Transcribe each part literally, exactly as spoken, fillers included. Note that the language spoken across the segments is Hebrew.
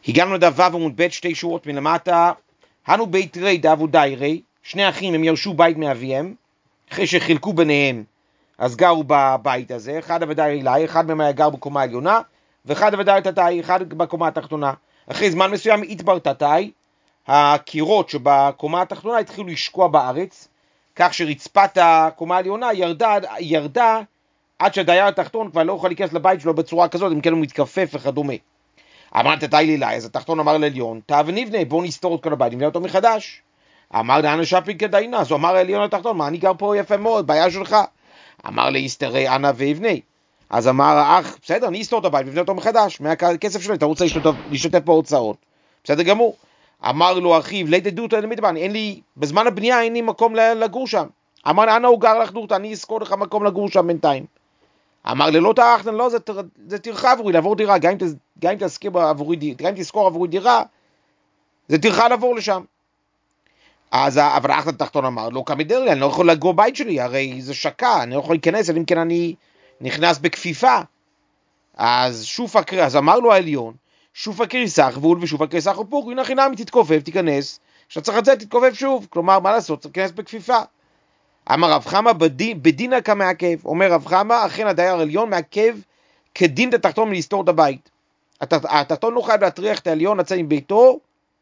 הגענו לדף ו' עמוד ב', שתי שורות מלמטה. הנו בית רי דאבו דיירי, שני אחים הם ירשו בית מאביהם, אחרי שחילקו ביניהם, אז גרו בבית הזה, אחד הוודאי אליי, אחד מהם היה גר בקומה העליונה, ואחד הוודאי תתאי, אחד בקומה התחתונה. אחרי זמן מסוים התבר תתאי, הקירות שבקומה התחתונה התחילו לשקוע בארץ, כך שרצפת הקומה העליונה ירדה, ירדה עד שהדייר התחתון כבר לא יכול להיכנס לבית שלו בצורה כזאת, אם כן הוא מתכופף וכדומה. אמר תתאי לי אליי, אז התחתון אמר לעליון, תא ונבנה, בואו נסתור את כל הבית, נבנה אותו מחדש. אמר דהנה שפי כדאינה, אז הוא אמר לעליון התחתון, מה אני גר פה יפה מאוד, בעיה שלך. אמר להסתרי אנא ויבנה. אז אמר האח, בסדר, אני אסתור את הבית ונבנה אותו מחדש, מהכסף שלי, אתה רוצה להשתתף, להשתתף בהוצאות. בסדר גמור. אמר לו אחיו, לידי דותא למדבן, אין לי, בזמן הבנייה אין לי מקום לגור שם. אמר לה, אנא הוא גר לך דותא, אני אזכור לך מקום לגור שם בינתיים. אמר ללא תאחתן, לא, זה, זה תרחה עבורי, לעבור דירה, גם אם, גם אם תזכיר עבורי דירה, גם אם תזכור עבורי דירה, זה תרחה לעבור לשם. אז אבל האח התחתון אמר, לא כמדרלי, אני לא יכול לגור בית שלי, הרי זה שקע, אני לא יכול להיכנס, אם כן אני נכנס בכפיפה. אז שוף הקריאה, אז אמר לו העליון, שוף הקריסח ואול ושוף הקריסח ופוק, הנה חינמי תתכופף, תיכנס, כשאתה צריך לצאת תתכופף שוב, כלומר מה לעשות, צריך להיכנס בכפיפה. אמר רב חמא בדינה כמעכב, אומר רב חמא, אכן הדייר העליון מעכב כדין את התחתון מלסתור את הבית. התחתון לא חייב להטריח את העליון לצאת מביתו,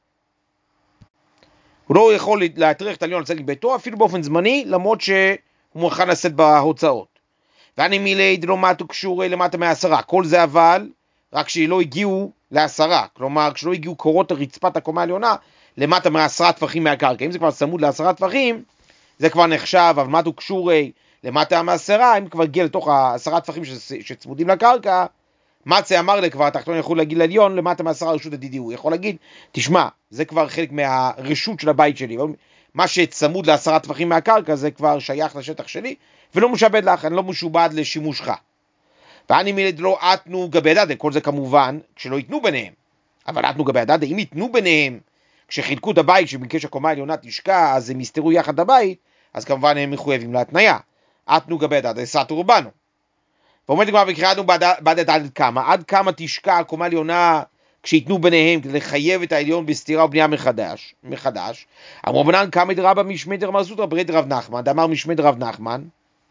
הוא לא יכול להטריח את העליון לצאת מביתו, אפילו באופן זמני, למרות שהוא מוכן לשאת בהוצאות. ואני מילי דלא מתו קשורי למטה מהעשרה, כל זה אבל, רק שלא הגיעו לעשרה, כלומר כשלא הגיעו קורות הרצפת הקומה העליונה, למטה מעשרה טפחים מהקרקע. אם זה כבר צמוד לעשרה טפחים, זה כבר נחשב, אבל מתו קשורי למטה מהעשרה, אם כבר הגיע לתוך העשרה טפחים שצמודים לקרקע, מצא אמר לי כבר, התחתון יכול להגיד לעליון, למטה מעשרה רשות הדידי, הוא יכול להגיד, תשמע, זה כבר חלק מהרשות של הבית שלי, מה שצמוד לעשרה טפחים מהקרקע, זה כבר שייך לשטח שלי, ולא משעבד לך, אני לא משובד לשימושך. ואני מילד לא עתנו גבי דדה, כל זה כמובן, כשלא ייתנו ביניהם, אבל עתנו גבי דדה, אם ייתנו ביניהם, כשחילקו את הבית, שבקש הקומה העליונה תשקע, אז הם יסתרו יחד את הבית, אז כמובן הם מחויבים להתניה. עתנו גבי דדה, סתו רובנו. ואומרת כבר, וקראנו בדת עד כמה, עד כמה תשקע הקומה העליונה כשיתנו ביניהם כדי לחייב את העליון בסתירה ובנייה מחדש, מחדש. אמרו בנן כמה דרבא משמד רב סוטרא ברד רב נחמן, דאמר משמד רב נחמן,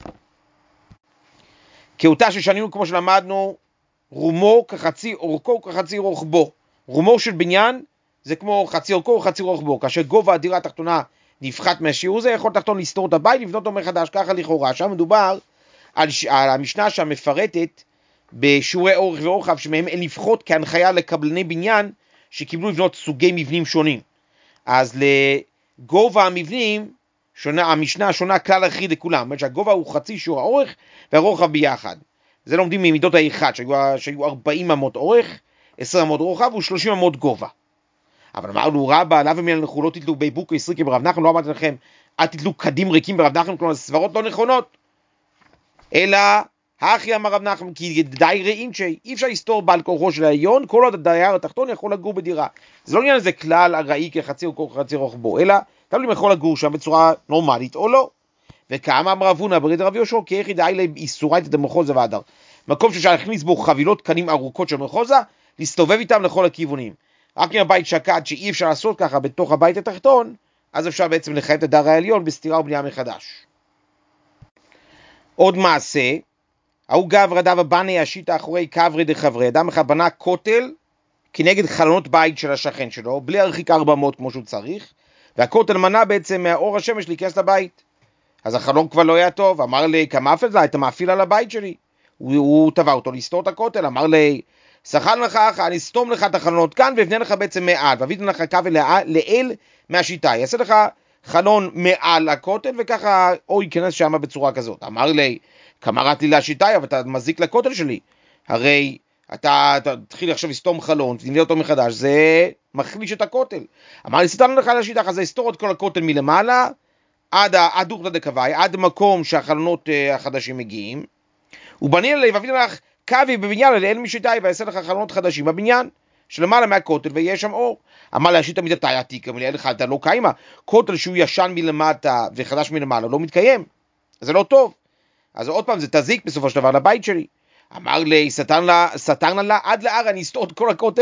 כאותה ששנינו כמו שלמדנו, רומו כחצי אורכו כחצי רוחבו. רומו של בניין זה כמו חצי אורכו וחצי רוחבו, כאשר גובה הדירה התחתונה נפחת מהשיעור זה, יכול תחתון לסתור את הבית, לבנות אותו מחדש, ככה לכאורה. שם מדובר על, על המשנה שמפרטת בשיעורי אורך ורוחב, שמהם אין לפחות כהנחיה לקבלני בניין שקיבלו לבנות סוגי מבנים שונים. אז לגובה המבנים, שונה, המשנה שונה כלל אחיד לכולם, זאת אומרת שהגובה הוא חצי שיעור האורך והרוחב ביחד. זה לומדים ממידות האחד, שהיו, שהיו ארבעים אמות אורך, עשרים אמות רוחב ו-שלושים אמות גובה. אבל אמרנו רבא, לאו ומיל אנחנו לא תתלו ביבוקי סריקי ברב נחמן, לא אמרתי לכם, אל תתלו קדים ריקים ברב נחמן, כלומר סברות לא נכונות, אלא האחי אמר רב נחמן, כי די ראים שאי אפשר לסתור בעל כורחו של העליון, כל עוד הדייר התחתון יכול לגור בדירה. זה לא עניין איזה כלל ארעי כחצי או כחצי רוחבו, אלא תלוי אם יכול לגור שם בצורה נורמלית או לא. וכמה אמר רב הונא ברד רב יהושע, כי יחיד די לאיסורייתא דמחוזה והדר. מקום שאפשר להכניס בו חבילות קנים ארוכות של מחוזה, להסתובב איתם לכל הכיוונים. רק אם הבית שקד שאי אפשר לעשות ככה בתוך הבית התחתון, אז אפשר בעצם לחייב את הדר העליון בסתירה ובנייה מחדש. עוד מעשה, ההוא גברא דבא בני השיטה אחורי קברי דחברי, אדם אחד בנה כותל כנגד חלונות בית של השכן שלו, בלי להרחיק ארבע מאות כמו שהוא צריך, והכותל מנע בעצם מהאור השמש להיכנס לבית. אז החלון כבר לא היה טוב, אמר לי, כמה אפל זה, אתה מאפיל על הבית שלי. הוא, הוא טבע אותו לסתור את הכותל, אמר לי, שכן לך אחא, אני אסתום לך את החלונות כאן, ואבנה לך בעצם מעל, ואביתן לך קו לאל מהשיטה, יעשה לך חלון מעל הכותל, וככה או ייכנס שם בצורה כזאת. אמר לי, כמרת לי להשיטה, אבל אתה מזיק לכותל שלי, הרי אתה, אתה תתחיל עכשיו לסתום חלון, תבנה אותו מחדש, זה מחליש את הכותל. אמר לי, סתן לך להשיטה, אז זה יסתור את כל הכותל מלמעלה, עד, עד דורתא דקוואי, עד מקום שהחלונות uh, החדשים מגיעים, ובנה לי, ואביתן לך קווי בבניין לאל משיטה, ויעשה לך חלונות חדשים בבניין, שלמעלה מהכותל, ויהיה שם אור. אמר להשיטה מידתא עתיקא, מלאל לך, אתה לא קיימה, כותל שהוא ישן מלמטה וחדש מלמעלה, לא מתקיים, זה לא טוב. אז עוד פעם, זה תזיק בסופו של דבר לבית שלי. אמר לי, סתן לה, סתן לה, עד לאר, אני אסתור את כל הכותל,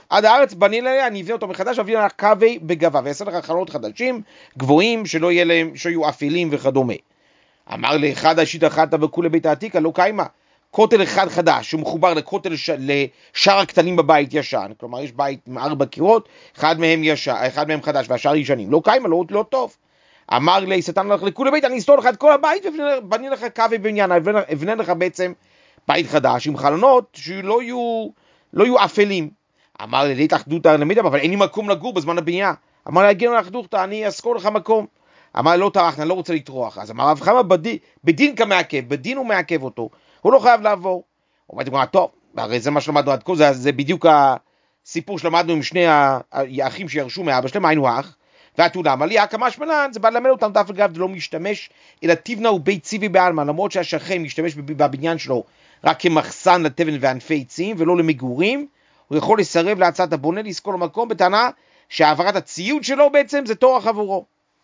עד הארץ בני עליה, אני אבנה אותו מחדש, אבנה לך קווי בגבה, ויעשה לך חלונות חדשים, גבוהים, שלא יהיה להם, שיהיו אפלים וכדומה. אמר לאחד השיט אחת וכולי בית העתיקה, לא קיימה, כותל אחד חדש, שהוא מחובר לכותל ש... לשאר הקטנים בבית ישן, כלומר יש בית עם ארבע קירות, אחד מהם, ישן, אחד מהם חדש והשאר ישנים, לא קיימה, לא, לא טוב. אמר לי, שטן לך לכולי בית, אני אסתור לך את כל הבית, ובני לך קווי בניין, אבנה לך בעצם בית חדש עם חלונות שלא יהיו, לא יהיו אפלים. אמר לי, דית אחדות למידה, אבל אין לי מקום לגור בזמן הבנייה. אמר לי, הגיעו לאחדות, אני אזכור לך מקום. אמר לי, לא טרחנה, אני לא רוצה לטרוח. אז אמר רב חמא, בדין, בדין כמעכב, בדין הוא מעכב אותו, הוא לא חייב לעבור. הוא אומר, טוב, הרי זה מה שלמדנו עד כה, זה, זה בדיוק הסיפור שלמדנו עם שני האחים שירשו מאבא שלהם, היינו אח, והתולה, אמר לי, הקמה שמלן, זה בא ללמד אותם דף אגב, זה לא משתמש, אלא תבנה הוא בית ציבי בעלמא, למרות שהשכן משתמש בבניין שלו רק כמחסן לטבן וענפי עצים, ולא למגורים, הוא יכול לסרב להצעת הבונה, לזכור למקום, בטענה שהעברת הציוד שלו בעצם זה תורח עבורו.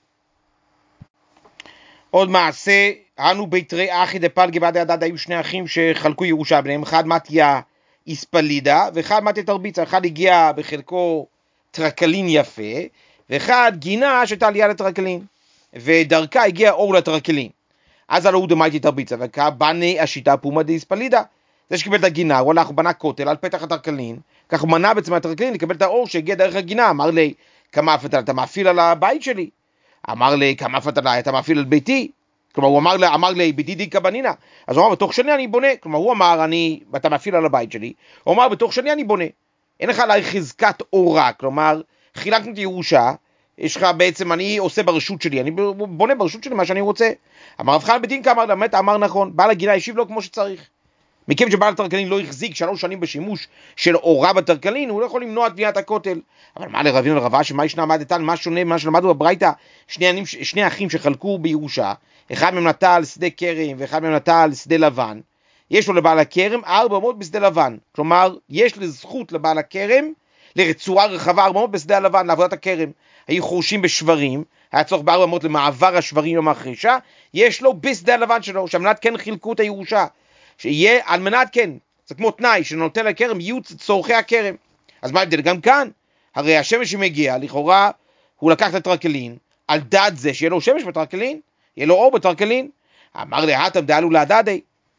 עוד מעשה, אנו בית רעי אחי דפלגי בעדי הדד, היו שני אחים שחלקו ירושה ביניהם, אחד מתיה איספלידה, ואחד מתיה תרביצה, אחד הגיע בחלקו טרקלין יפה, ואחד גינה שהייתה עלייה לטרקלין, ודרכה הגיע אור לטרקלין. אז הלא הוא דמייתי תרביצה, וכבני השיטה פומה דאיספלידה, זה שקיבל את הגינה, הוא הלך, הוא בנה כותל על פתח הטרקלין, כך הוא מנע בעצם הטרקלין לקבל את האור שהגיע דרך הגינה. אמר לי, כמה אפת עלי, אתה מאפיל על הבית שלי? אמר לי, כמה אפת עלי, אתה מאפיל על ביתי? כלומר, הוא אמר לי, אמר לי, ביתי דיקה בנינה. אז הוא אמר, בתוך שני אני בונה. כלומר, הוא אמר, אני, אתה מאפיל על הבית שלי. הוא אמר, בתוך שני אני בונה. אין לך עליי חזקת אורה, כלומר, חילקנו את ירושה, יש לך בעצם, אני עושה ברשות שלי, אני בונה ברשות שלי מה שאני רוצה. אמר רב חנא בדין כאמר, באמת אמר נכון, בעל הגינה השיב לו כמו שצריך. מכיוון שבעל הטרקלין לא החזיק שלוש שנים בשימוש של אורה בטרקלין, הוא לא יכול למנוע את בניית הכותל. אבל מה לרבינו לרבה, שמה ישנה עמדתן, מה שונה ממה שלמדו בברייתא, שני, שני אחים שחלקו בירושה, אחד מהם נטע על שדה כרם ואחד מהם נטע על שדה לבן, יש לו לבעל הכרם ארבע מאות בשדה לבן, כלומר יש לזכות לבעל הכרם לרצועה רחבה ארבע מאות בשדה הלבן לעבודת הכרם. היו חורשים בשברים, היה צורך בארבע מאות למעבר השברים יום החרישה, יש לו בשדה הלבן שלו, שהמנת כן חילקו את הירושה, שיהיה על מנת כן, זה כמו תנאי שנותן לכרם, יהיו צורכי הכרם. אז מה ההבדל? גם כאן, הרי השמש שמגיע, לכאורה הוא לקח את הטרקלין, על דעת זה שיהיה לו שמש בטרקלין, יהיה לו אור בטרקלין. אמר להתם דעלו להדדי.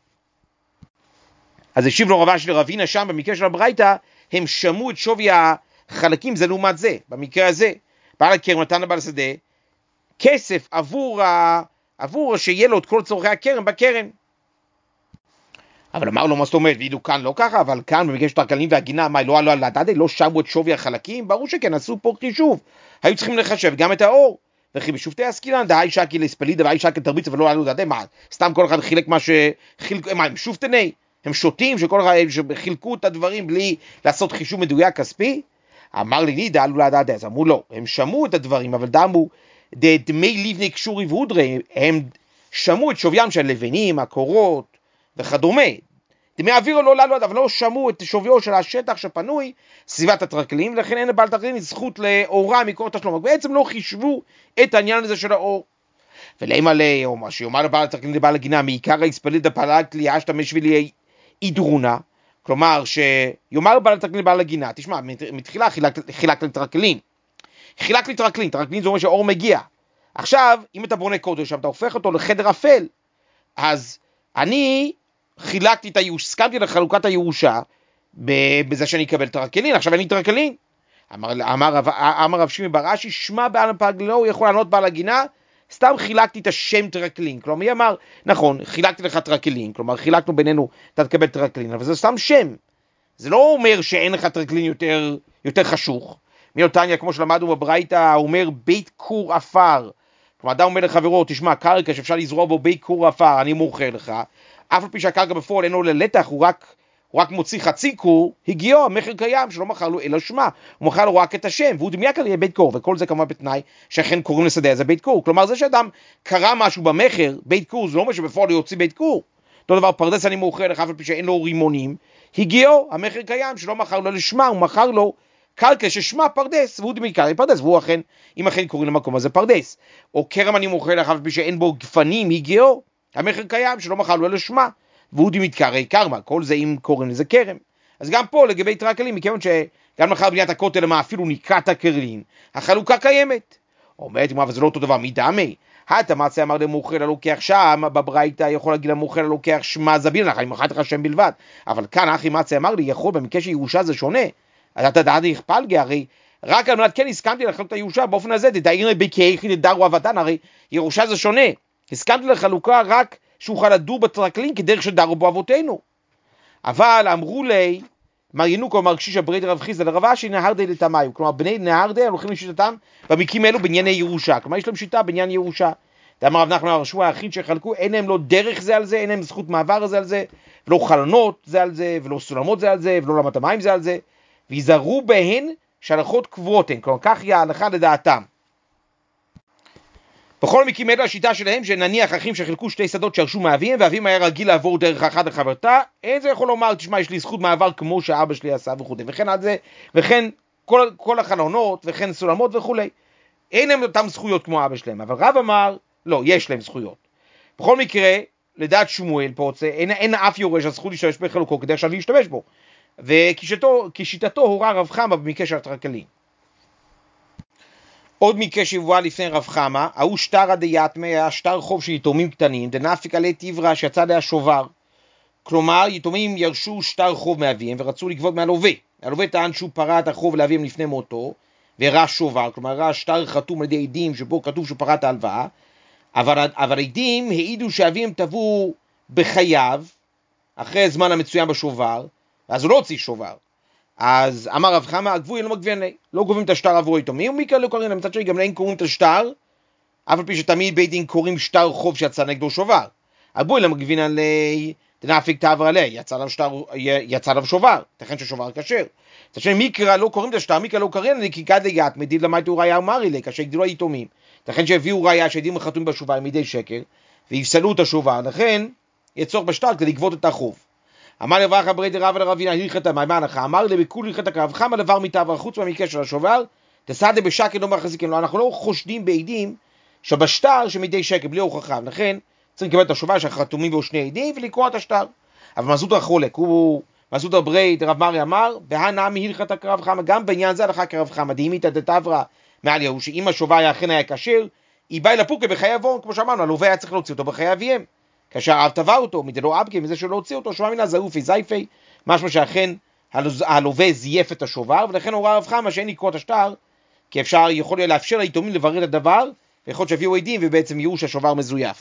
אז השיב לו רבה של רבינה שם, במקרה של הברייתא, הם שמעו את שווי החלקים זה לעומת זה, במקרה הזה. בעל הכרם נתן לבעל השדה, כסף עבור, ה... עבור שיהיה לו את כל צורכי הכרם בכרם. אבל אמר לו, מה זאת אומרת, ואילו כאן לא ככה, אבל כאן במקרה של טרקלין והגינה, מה, לא עלו על הדדי, לא שמו את שווי החלקים? ברור שכן, עשו פה חישוב. היו צריכים לחשב גם את האור. וכי בשופטי עסקינן, דהי שקי לספלידה והי שקי תרביצה ולא עלו לדדי, מה, סתם כל אחד חילק מה שחילק, מה, הם שופטני? הם שוטים שכל אחד חילקו את הדברים בלי לעשות חישוב מדויק כספי? אמר לי, לי דעלו לדדי, אז אמרו לא, הם שמעו את הדברים, אבל דמו, דמי לבני קשורי והודרי, הם שמעו את שוויים של הלבנים, הקורות וכדומה. דמי אווירו לא לעלו, אבל לא שמעו את שוויו של השטח שפנוי, סביבת הטרקלין, ולכן אין לבעל טרקלין זכות לאורה מקור תשלום. בעצם לא חישבו את העניין הזה של האור. ולמה לי, או מה שיאמר לבעל הטרקלין לבעל הגינה, מעיקר היספלידה פעלת לי, אשתמש ולי אידרונה, כלומר שיאמר לבעל הטרקלין לבעל הגינה, תשמע, מתחילה חילק, חילק לטרקלין. חילק לי טרקלין, טרקלין זה אומר שהאור מגיע. עכשיו, אם אתה בונה קודש, אתה הופך אותו לחדר אפל, אז אני חילקתי את הירושה, הסכמתי לחלוקת הירושה, בזה שאני אקבל טרקלין, עכשיו אני טרקלין. אמר, אמר, אמר רב שמעון בר אשי, שמע בעל הפגלו, הוא יכול לענות בעל הגינה, סתם חילקתי את השם טרקלין. כלומר, מי אמר, נכון, חילקתי לך טרקלין, כלומר, חילקנו בינינו, אתה תקבל טרקלין, אבל זה סתם שם. זה לא אומר שאין לך טרקלין יותר, יותר חשוך. מיותניה, כמו שלמדנו בברייתא, אומר בית כור עפר. כלומר, אדם אומר לחברו, תשמע, קרקע שאפשר לזרוע בו בית כור עפר, אני מוכר לך. אף על פי שהקרקע בפועל אינו ללתח, הוא רק, הוא רק מוציא חצי כור, הגיעו, המחיר קיים, שלא מכר לו אלא שמה, הוא מכר לו רק את השם, והוא דמיה כזה בית כור, וכל זה כמובן בתנאי שאכן קוראים לשדה הזה בית כור. כלומר, זה שאדם קרא משהו במחר, בית כור, זה לא אומר שבפועל הוא יוציא בית כור. אותו דבר, פרדס אני מוכר לך, אף על פי שאין לו רימונים, הגיעו, המחיר קיים, שלא מכר לו לשמה, הוא מכר לו קרקע ששמה פרדס, והוא דמיקה פרדס, והוא אכן, אם אכן קוראים למקום הזה פרדס. או כרם אני מוכר לך, אף על פי שאין בו גפנים, הגיעו, המחיר קיים, שלא מכר לו לשמה, והוא דמיקה קרמה, כל זה אם קוראים לזה כרם. אז גם פה לגבי יתר הכלים, מכיוון שגם לאחר בניית הכותל למה אפילו נקראת הכלים, החלוקה קיימת. אומרת, אבל זה לא אותו דבר, מי דמי? התמצא אמר למוכר ללוקח שם, בברייתא יכול להגיד למוכר ללוקח שמה זבין לך, אם אחת לך שם בלבד. אבל כאן אחי מצא אמר לי, יכול במקרה שירושה זה שונה. אז אתה דעתי הכפלגי, הרי רק על מנת כן הסכמתי לחלוק את הירושה באופן הזה, דדאיר בכי דדרו אבדן, הרי ירושה זה שונה. הסכמתי לחלוקה רק שאוכל לדור בטרקלין כדרך שדרו בו אבותינו. אבל אמרו לי, מר ינוקו, מר קשיש הברית רב חיסדא לרב אשי נהרדי לתמיו, כלומר בני נהרדי הולכים לשיטתם במקרים אלו בענייני ירושה, כלומר יש להם שיטה בעניין ירושה. דאמר רב נחמן הרשוע היחיד שחלקו, אין להם לא דרך זה על זה, אין להם זכות מעבר זה על זה, ולא חלונות זה על זה, ולא סולמות זה על זה, ולא רמת המים זה על זה, ויזהרו בהן שהלכות קבועות הן, כלומר כך היא ההלכה לדעתם. בכל מקרים אלו השיטה שלהם, שנניח אחים שחילקו שתי שדות שרשו מאביהם, ואביהם היה רגיל לעבור דרך אחת לחברתה, אין זה יכול לומר, תשמע, יש לי זכות מעבר כמו שאבא שלי עשה וכו', וכן על זה, וכן כל, כל החלונות, וכן סולמות וכו'. אין להם אותם זכויות כמו אבא שלהם, אבל רב אמר, לא, יש להם זכויות. בכל מקרה, לדעת שמואל פה, אין, אין אף יורש הזכות להשתמש בחלוקו, כדי עכשיו להשתמש בו. וכשיטתו הורה רב חמא במקרה של הטרקלין. עוד מקרה שבועה לפני רב חמא, ההוא שטרא דיתמא, היה שטר חוב של יתומים קטנים, דנפיק עלי תברא שיצא עליה שובר. כלומר, יתומים ירשו שטר חוב מאביהם ורצו לגבות מהלווה. הלווה טען שהוא פרע את החוב לאביהם לפני מותו, והראה שובר, כלומר הראה שטר חתום על ידי עדים שבו כתוב שהוא פרע את ההלוואה, אבל, אבל עדים העידו שאביהם תבעו בחייו, אחרי הזמן המצוין בשובר, ואז הוא לא הוציא שובר. אז אמר רב חמא, הגבוי לא מגבין לי, לא גובים את השטר עבור יתומים, ומכאן לא קוראים להם, מצד שני גם להם קוראים את השטר, אף על פי שתמיד בית דין קוראים שטר חוב שיצא נגדו שובר. הגבוי לא מגבין עלי, דנפיק תעבר עלי, יצא עליו שטר, יצא עליו שובר, תכן ששובר כשר. מצד שני מקרא לא קוראים את השטר, מקרא לא קוראים לי, כי כד ליאת, מדיד למד הוא ראיה אמרי לי, כאשר הגדילו היתומים. תכן שהביאו ראיה שהעדים החתומים בשובר מידי שקר, ויפסלו את השובר, לכן יצור בשטר כדי לגבות את החוב. אמר לברך הברית דרב לרבינה הלכת מה הנחה, אמר לבכול הלכת רב חמא דבר מתעבר חוץ מהמקרה של השובר, תסעדה בשקל לא מחזיקים לו, אנחנו לא חושדים בעדים שבשטר שמידי שקל בלי הוכחה, לכן צריכים לקבל את השובר שחתומים בו שני עדים ולקרוא את השטר. אבל מסעודה חולק, הוא מסעודה ברית רב מרי אמר, והנעמי הלכת רב חמא, גם בעניין זה הלכה כרב חמא, דאימית דתברא מעל יהוא, שאם השובר היה אכן היה כשר, היא באה לפוקה בחיי אבון, כמו שאמרנו, הלווה היה צריך להוציא אותו בחיי אביהם. כאשר האב תבע אותו, מדלא אבקי, מזה שלא הוציא אותו, שומע מינה זרופי זייפי, משמע שאכן הלווה זייף את השובר, ולכן הורה רב חמא שאין לקרוא את השטר, כי אפשר, יכול להיות לאפשר ליתומים לברר את הדבר, ויכול להיות שהביאו עדים ובעצם יראו שהשובר מזויף.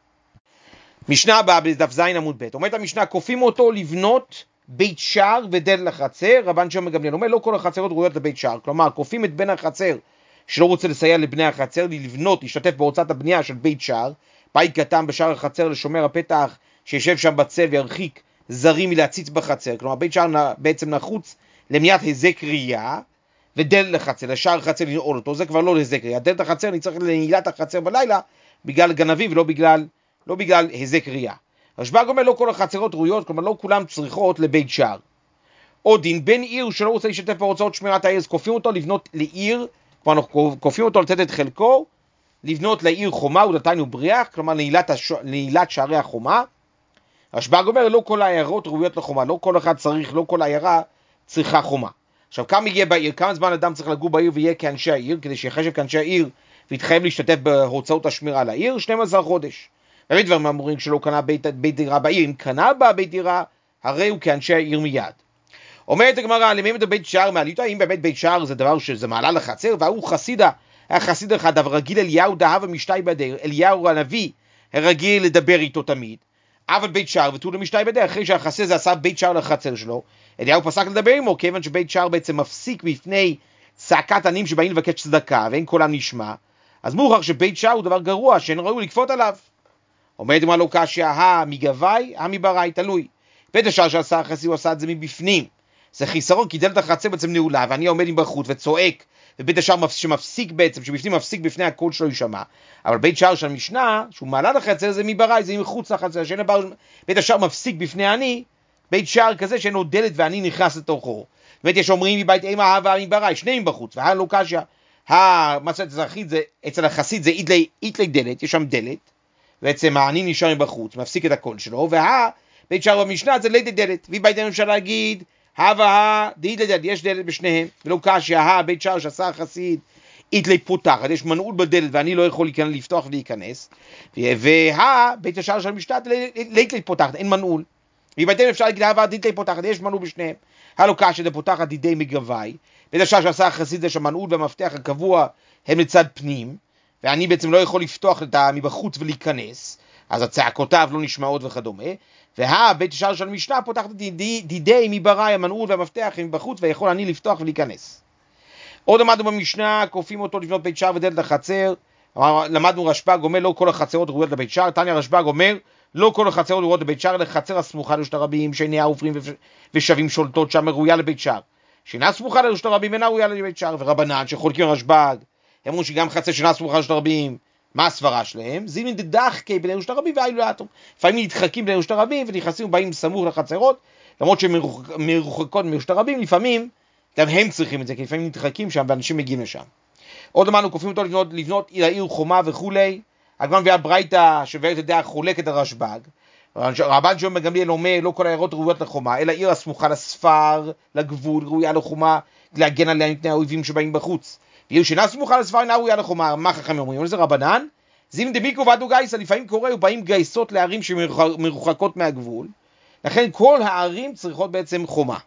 משנה הבאה בדף זין עמוד ב', אומרת המשנה, כופים אותו לבנות בית שער ודלת לחצר, רבן שמעון גמליאל אומר, לא כל החצרות ראויות לבית שער, כלומר, כופים את בן החצר שלא רוצה לסייע לבני החצר, לבנות, להשתתף בהוצאת הבנייה של בית שער, בית קטן בשער החצר לשומר הפתח שישב שם בצל וירחיק זרים מלהציץ בחצר, כלומר בית שער בעצם נחוץ למניעת היזק ראייה, ודלת לחצר, לשער חצר לנעול אותו, זה כבר לא להיזק ראייה, דלת החצר נצטרך לנעילת החצר בלילה בגלל גנבים ולא בגלל, לא בגלל היזק ראייה. רשב"ג אומר לא כל החצרות ראויות, כלומר לא כולם צריכות לבית שער. עוד דין, בן עיר שלא רוצה להשתתף בהוצאות שמירת העיר, אז כופים אותו לבנות לעיר, כלומר כופים אותו לתת את חלקו, לבנות לעיר חומה ודתיים ובריח, כלומר נעילת, הש... נעילת שערי החומה. רשב"ג אומר לא כל העיירות ראויות לחומה, לא כל אחד צריך, לא כל העיירה צריכה חומה. עכשיו כמה יהיה בעיר, כמה זמן אדם צריך לגור בעיר ויהיה כאנשי העיר, כדי שיחשב כאנשי העיר ויתחייב להשתתף בהוצאות השמירה לעיר, שנים עשר חודש. באמת דברים אמורים שלא קנה בית, בית דירה בעיר, אם קנה בה בית דירה, הרי הוא כאנשי העיר מיד. אומרת הגמרא, למי את בית שער מעליתו, האם באמת בית שער זה דבר שזה מעלה לחצר, והוא חסידה, היה חסיד אחד, אבל רגיל אליהו דהב המשתי בדר, אליהו הנביא הרגיל לדבר איתו תמיד, אבל בית שער ותו למשתי בדר, אחרי שהחסיד הזה עשה בית שער לחצר שלו, אליהו פסק לדבר עמו, כיוון שבית שער בעצם מפסיק בפני צעקת עניים שבאים לבקש צדקה, ואין קולם נשמע, אז מוכח שבית שער הוא דבר גרוע, שאין ראוי לקפות עליו. אומרת מה לא קשיא, המגווי, המברයි, תלוי. בית השער שעשה החסיד, הוא עשה את זה מבפנים. זה חיסרון, כי דלת החצר בעצם נעולה, ואני עומד עם בחוץ וצועק, ובית השער שמפסיק בעצם, שבפנים מפסיק בפני הקול שלו יישמע. אבל בית שער של המשנה, שהוא מעלה לחצר, זה מבראי, זה מחוץ לחצר, שאין הבר... בית השער מפסיק בפני אני, בית שער כזה שאין לו דלת ואני נכנס לתוכו. באמת יש אומרים מבית אימא הווה מבראי, שניהם בחוץ, והא לא קשיא. המצאת אזרחית זה, אצל החסיד זה איתלי, איתלי דלת, יש שם דלת, בעצם אני נשאר בחוץ, מפסיק את הקול שלו, והבית שער במשנה זה לידי דלת, ובית הממשלה להגיד, הווה דאית לדלת, יש דלת בשניהם, ולא קשיא, הבית שער שעשה החסיד, איתלי פותחת, יש מנעול בדלת ואני לא יכול לפתוח ולהיכנס, והבית השער של המשתת לאיתלי פותחת, אין מנעול. ובהתאם אפשר להגיד, הווה דאית פותחת, יש מנעול בשניהם. הלא קשיא דפותחת דידי מגווי, בית השער שעשה החסיד זה שהמנעול והמפתח הקבוע הם לצד פנים, ואני בעצם לא יכול לפתוח אותה מבחוץ ולהיכנס, אז הצעקותיו לא נשמעות וכדומה, והבית השער של המשנה פותחת דידי, דידי מבראי, המנעול והמפתח הם בחוץ, ויכול אני לפתוח ולהיכנס. עוד למדנו במשנה, כופים אותו לבנות בית שער ודלת לחצר, למדנו רשב"ג אומר לא כל החצרות ראויות לבית שער, תניא רשב"ג אומר לא כל החצרות ראויות לבית שער, לחצר הסמוכה לרשות הרבים, שעיניה עוברים ושבים שולטות שם ראויה לבית שער. שאינה סמוכה לרשות הרבים אינה ראויה לבית שער, ורבנן שחולקים רשב"ג, הם אומרים שגם חצר שאינה סמוכה לרשות הרבים, מה הסברה שלהם? זימין דדחקי בין רשות הרבים ואילו לאטום. לפעמים נדחקים בין רשות הרבים ונכנסים ובאים סמוך לחצרות, למרות שהם מרוחקות מרשות הרבים, לפעמים גם הם צריכים את זה, כי לפעמים נדחקים שם ואנשים מגיעים לשם. עוד אמרנו, כופים אותו לבנות, לבנות עיר העיר חומה וכולי, הגמרא מביאה ברייתא שבאמת הדעה חולקת הרשב"ג, רבן שמעון בן גמליאל אומר, לא כל העיירות ראויות לחומה, אלא עיר הסמוכה לספר, לגבול, ראויה לחומה, להגן עליה מפני האויבים שבאים בחוץ. ועיר שאינה סמוכה לספר אינה ראויה לחומה, מה חכמים אומרים? זה רבנן, זימין דמיקרו ועדו גייסה, לפעמים קורה, ובאים גייסות לערים שמרוחקות מהגבול, לכן כל הערים צריכות בעצם חומה.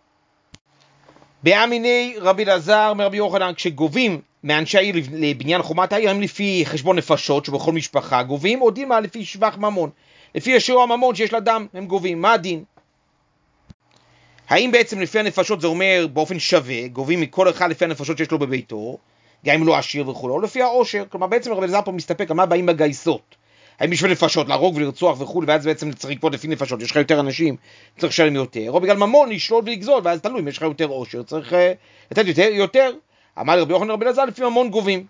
באמיני רבי אלעזר מרבי יוחנן, כשגובים מאנשי העיר לבניין חומת העיר, הם לפי חשבון נפשות שבכל משפחה גובים, או דימה לפי שבח ממון, לפי השיעור הממון שיש לאדם הם גובים. מה הדין? האם בעצם לפי הנפשות זה אומר באופן שווה, גובים מכל אחד לפי הנפשות שיש לו בביתו, גם אם לא עשיר וכו', או לפי העושר? כלומר בעצם רבי אלעזר פה מסתפק, מה באים בגייסות? האם בשביל נפשות, להרוג ולרצוח וכו', ואז בעצם צריך לקפות לפי נפשות, יש לך יותר אנשים, צריך לשלם יותר, או בגלל ממון לשלול ולגזול, ואז תלוי, אם יש לך יותר עושר, צריך uh, לתת יותר, יותר. אמר רבי יוחנן רבי אלעזר, לפי ממון גובים.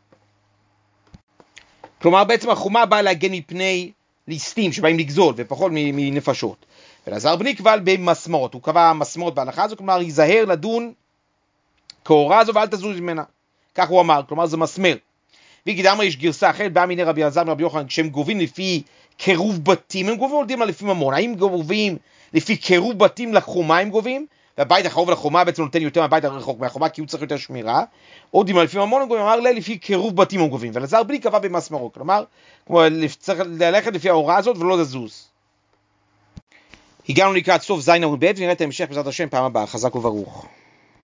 כלומר בעצם החומה באה להגן מפני ליסטים שבאים לגזול, ופחות מנפשות. אלעזר בן יקבל במסמרות, הוא קבע מסמרות בהלכה הזו, כלומר ייזהר לדון כהורה הזו ואל תזוז ממנה. כך הוא אמר, כלומר זה מסמר. ויגיד אמר יש גרסה אחרת, באה מיני רבי אלעזר ורבי יוחנן, כשהם גובים לפי קירוב בתים, הם גובים עולדים לפי ממון. האם גובים לפי קירוב בתים לחומה הם גובים, והבית הקרוב לחומה בעצם נותן יותר מהבית הרחוק מהחומה, כי הוא צריך יותר שמירה, או דימה לפי ממון הם גובים, אמר לה לפי קירוב בתים הם גובים, ואלעזר בני קבע במסמרות, כלומר, צריך ללכת לפי ההוראה הזאת ולא לזוז. הגענו לקראת סוף זין עמוד ב' ונראה את ההמשך בעזרת השם פעם הבאה, חזק וברוך.